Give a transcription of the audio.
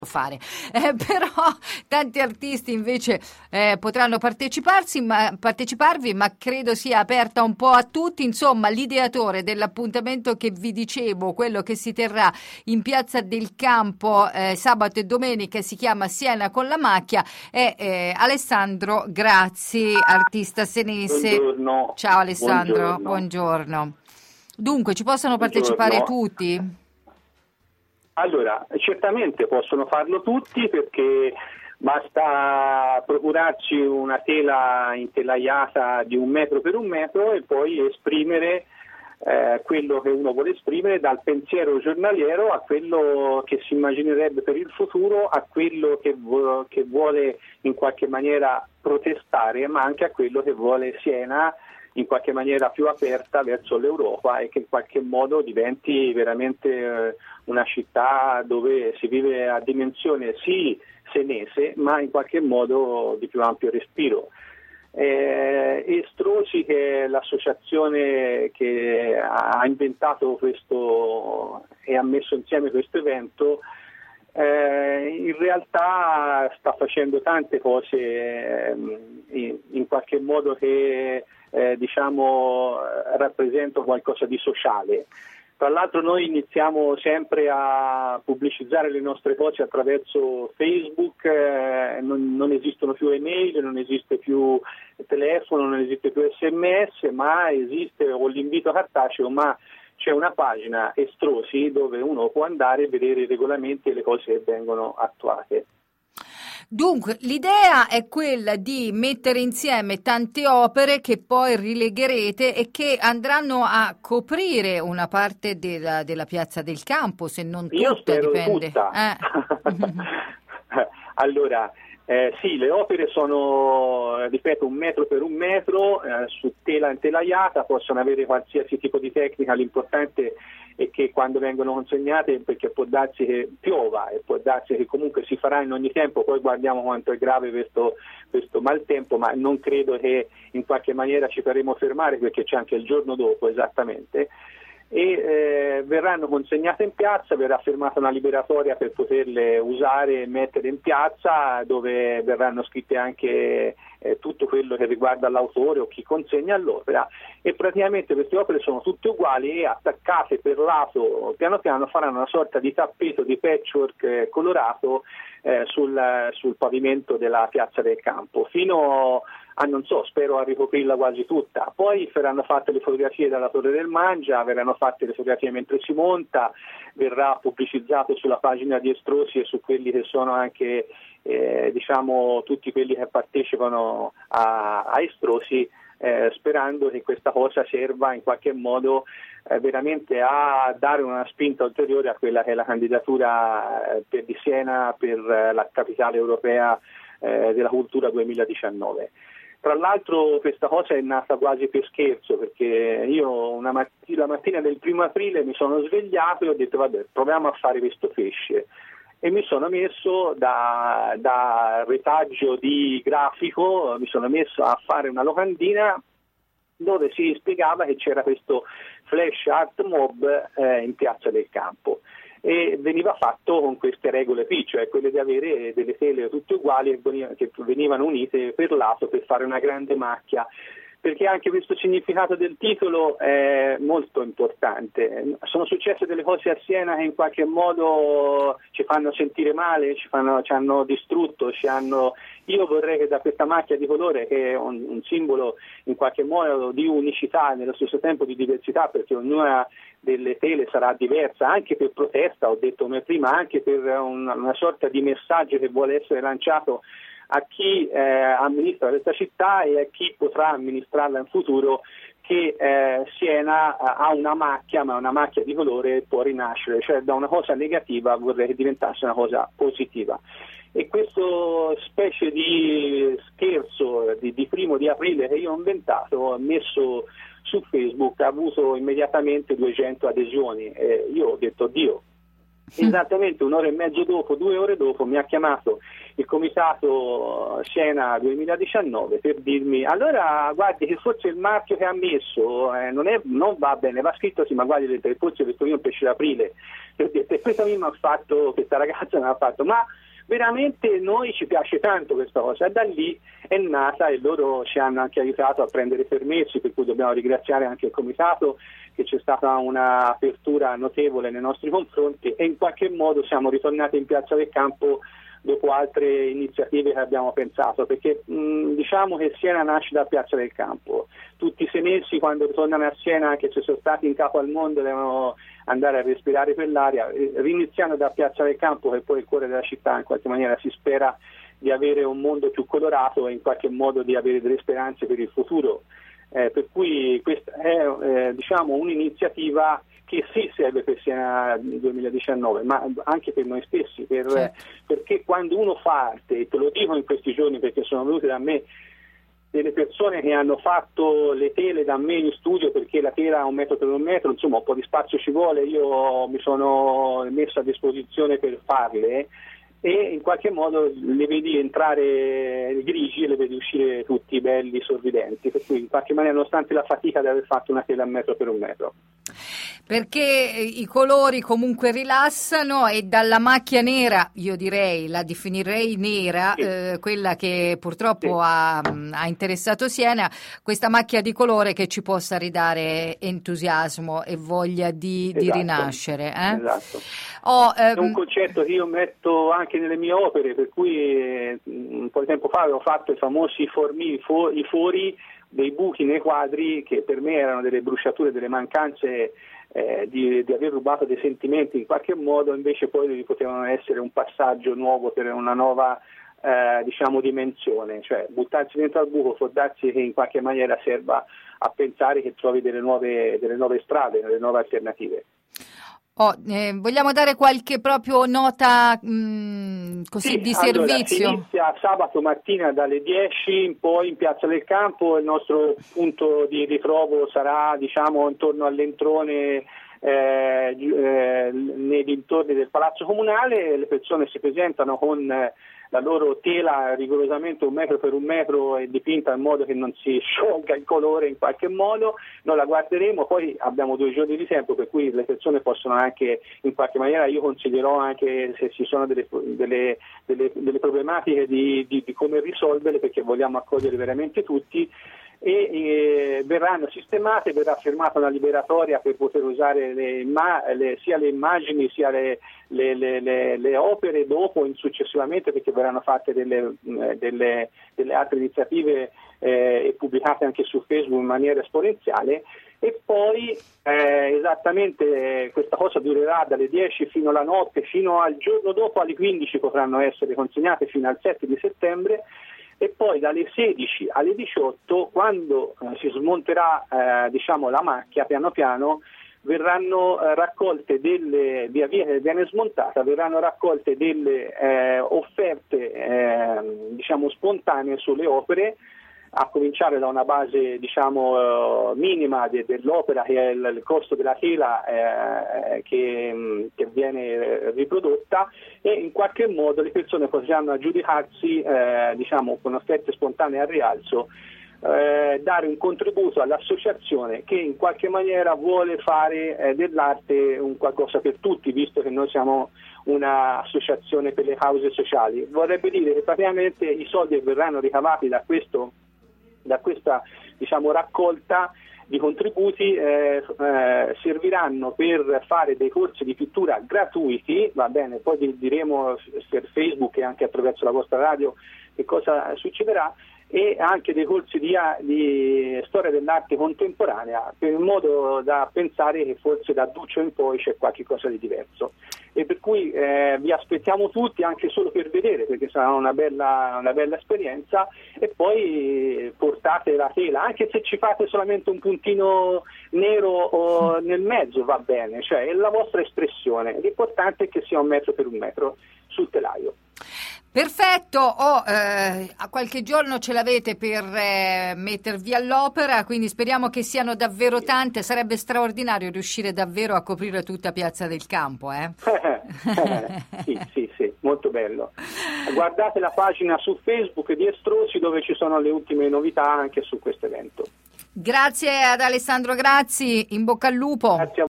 fare, però tanti artisti invece potranno parteciparvi, ma credo sia aperta un po' a tutti. Insomma, l'ideatore dell'appuntamento che vi dicevo, quello che si terrà in Piazza del Campo sabato e domenica, si chiama Siena con la macchia, è Alessandro Grazzi, artista senese. Buongiorno. Ciao Alessandro, buongiorno. Dunque, ci possono partecipare tutti? Allora, certamente possono farlo tutti, perché basta procurarci una tela intelaiata di 1 metro per 1 metro e poi esprimere quello che uno vuole esprimere, dal pensiero giornaliero a quello che si immaginerebbe per il futuro, a quello che vuole in qualche maniera protestare, ma anche a quello che vuole Siena in qualche maniera più aperta verso l'Europa, e che in qualche modo diventi veramente una città dove si vive a dimensione sì senese, ma in qualche modo di più ampio respiro. Estrosi, che è l'associazione che ha inventato questo e ha messo insieme questo evento, in realtà sta facendo tante cose in qualche modo che rappresentano qualcosa di sociale. Tra l'altro noi iniziamo sempre a pubblicizzare le nostre cose attraverso Facebook, non esistono più email, non esiste più telefono, non esiste più SMS, ma esiste l'invito cartaceo, ma c'è una pagina Estrosi dove uno può andare e vedere i regolamenti e le cose che vengono attuate. Dunque, l'idea è quella di mettere insieme tante opere che poi rilegherete e che andranno a coprire una parte della Piazza del Campo, se non tutta. Io spero dipende. Tutta. Allora, sì, le opere sono, ripeto, 1 metro per 1 metro, su tela intelaiata, possono avere qualsiasi tipo di tecnica. L'importante è che quando vengono consegnate, perché può darsi che piova e può darsi che comunque si farà in ogni tempo, poi guardiamo quanto è grave questo maltempo, ma non credo che in qualche maniera ci faremo fermare, perché c'è anche il giorno dopo esattamente, e verranno consegnate in piazza, verrà firmata una liberatoria per poterle usare e mettere in piazza, dove verranno scritte anche tutto quello che riguarda l'autore o chi consegna l'opera, e praticamente queste opere sono tutte uguali e attaccate per lato, piano piano faranno una sorta di tappeto di patchwork colorato sul pavimento della Piazza del Campo, fino a, non so, spero a ricoprirla quasi tutta. Poi verranno fatte le fotografie dalla Torre del Mangia, verranno fatte le fotografie mentre si monta, verrà pubblicizzato sulla pagina di Estrosi e su quelli che sono anche tutti quelli che partecipano a Estrosi, sperando che questa cosa serva in qualche modo veramente a dare una spinta ulteriore a quella che è la candidatura di Siena per la capitale europea della cultura 2019. Tra l'altro questa cosa è nata quasi per scherzo, perché io la mattina del 1° aprile mi sono svegliato e ho detto vabbè, proviamo a fare questo pesce, e mi sono messo da retaggio di grafico, mi sono messo a fare una locandina dove si spiegava che c'era questo flash art mob in Piazza del Campo, e veniva fatto con queste regole qui, cioè quelle di avere delle tele tutte uguali che venivano unite per lato per fare una grande macchia, perché anche questo significato del titolo è molto importante. Sono successe delle cose a Siena che in qualche modo ci fanno sentire male, ci hanno distrutto, Io vorrei che da questa macchia di colore, che è un simbolo in qualche modo di unicità e nello stesso tempo di diversità, perché ognuna delle tele sarà diversa, anche per protesta, ho detto come prima, anche per una sorta di messaggio che vuole essere lanciato a chi amministra questa città e a chi potrà amministrarla in futuro, che Siena ha una macchia, ma una macchia di colore può rinascere, cioè da una cosa negativa vorrei che diventasse una cosa positiva. E questo specie di scherzo di 1° aprile che io ho inventato, ho messo su Facebook, ha avuto immediatamente 200 adesioni, io ho detto Dio, Esattamente un'ora e mezzo dopo, 2 ore dopo, mi ha chiamato il comitato Siena 2019 per dirmi: allora guardi che forse il marchio che ha messo non va bene, va scritto sì, ma guardi, forse il vetturino pesce d'aprile. E questa ragazza mi ha fatto: ma veramente noi ci piace tanto questa cosa, e da lì è nata, e loro ci hanno anche aiutato a prendere permessi, per cui dobbiamo ringraziare anche il comitato, che c'è stata un'apertura notevole nei nostri confronti, e in qualche modo siamo ritornati in Piazza del Campo dopo altre iniziative che abbiamo pensato, perché diciamo che Siena nasce da Piazza del Campo. Tutti i senesi, quando ritornano a Siena, anche se sono stati in capo al mondo, devono andare a respirare per l'aria, riniziando da Piazza del Campo, che poi è il cuore della città. In qualche maniera si spera di avere un mondo più colorato e in qualche modo di avere delle speranze per il futuro, per cui questa è diciamo un'iniziativa che sì serve per Siena 2019, ma anche per noi stessi, perché quando uno fa arte, e te lo dico in questi giorni perché sono venute da me delle persone che hanno fatto le tele da me in studio, perché la tela ha 1 metro per 1 metro, insomma un po' di spazio ci vuole, io mi sono messo a disposizione per farle, e in qualche modo le vedi entrare grigi e le vedi uscire tutti belli, sorridenti, per cui in qualche maniera, nonostante la fatica di aver fatto una tela a 1 metro per 1 metro. Perché i colori comunque rilassano, e dalla macchia nera, io direi, la definirei nera, sì. Quella che purtroppo sì. ha interessato Siena, questa macchia di colore che ci possa ridare entusiasmo e voglia di rinascere. Esatto. È un concetto che io metto anche nelle mie opere, per cui un po' di tempo fa avevo fatto i famosi i fori dei buchi nei quadri, che per me erano delle bruciature, delle mancanze di aver rubato dei sentimenti in qualche modo, invece poi potevano essere un passaggio nuovo per una nuova diciamo dimensione, cioè buttarsi dentro al buco può darsi che in qualche maniera serva a pensare che trovi delle nuove strade, delle nuove alternative. Vogliamo dare qualche proprio nota così di servizio? Si inizia sabato mattina dalle 10 in poi in Piazza del Campo. Il nostro punto di ritrovo sarà diciamo intorno all'entrone nei dintorni del Palazzo Comunale. Le persone si presentano con la loro tela rigorosamente 1 metro per 1 metro e dipinta in modo che non si sciolga il colore in qualche modo. Noi la guarderemo, poi abbiamo 2 giorni di tempo, per cui le persone possono anche in qualche maniera, io consiglierò anche se ci sono delle problematiche di come risolverle, perché vogliamo accogliere veramente tutti, e verranno sistemate, verrà firmata una liberatoria per poter usare sia le immagini sia le opere dopo successivamente, perché verranno fatte delle altre iniziative e pubblicate anche su Facebook in maniera esponenziale. E poi esattamente questa cosa durerà dalle 10 fino alla notte, fino al giorno dopo alle 15 potranno essere consegnate fino al 7 di settembre. E poi dalle 16 alle 18, quando si smonterà diciamo la macchia piano piano, verranno raccolte via via che viene smontata, verranno raccolte delle offerte diciamo spontanee sulle opere, a cominciare da una base diciamo minima dell'opera, che è il costo della tela che viene riprodotta, e in qualche modo le persone potranno aggiudicarsi diciamo con offerte spontanee al rialzo, dare un contributo all'associazione che in qualche maniera vuole fare dell'arte un qualcosa per tutti, visto che noi siamo un'associazione per le cause sociali. Vorrebbe dire che praticamente i soldi che verranno ricavati da questa diciamo raccolta di contributi serviranno per fare dei corsi di pittura gratuiti, va bene, poi diremo per Facebook e anche attraverso la vostra radio che cosa succederà, e anche dei corsi di storia dell'arte contemporanea, in modo da pensare che forse da Duccio in poi c'è qualche cosa di diverso. E per cui vi aspettiamo tutti anche solo per vedere, perché sarà una bella esperienza, e poi portate la tela, anche se ci fate solamente un puntino nero nel mezzo va bene, cioè è la vostra espressione, l'importante è che sia 1 metro per 1 metro sul telaio. Perfetto, a qualche giorno ce l'avete per mettervi all'opera, quindi speriamo che siano davvero tante. Sarebbe straordinario riuscire davvero a coprire tutta Piazza del Campo. Sì, molto bello. Guardate la pagina su Facebook di Estrosi, dove ci sono le ultime novità anche su questo evento. Grazie ad Alessandro Grazzi, in bocca al lupo. Grazie a